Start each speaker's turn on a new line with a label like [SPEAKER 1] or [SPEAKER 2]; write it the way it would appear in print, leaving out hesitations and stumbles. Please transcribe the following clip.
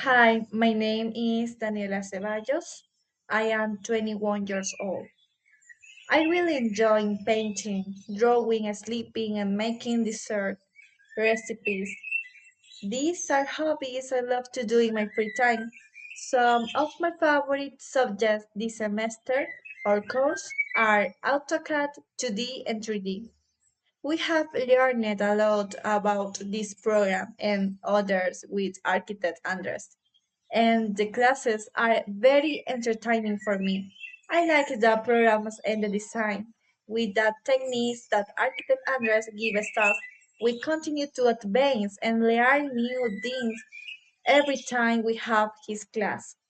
[SPEAKER 1] Hi, my name is Daniela Ceballos. I am 21 years old. I really enjoy painting, drawing, sleeping, and making dessert recipes. These are hobbies I love to do in my free time. Some of my favorite subjects this semester or course are AutoCAD 2D and 3D. We have learned a lot about this program and others with Architect Andres, and the classes are very entertaining for me. I like the programs and the design. With the techniques that Architect Andres gives us, we continue to advance and learn new things every time we have his class.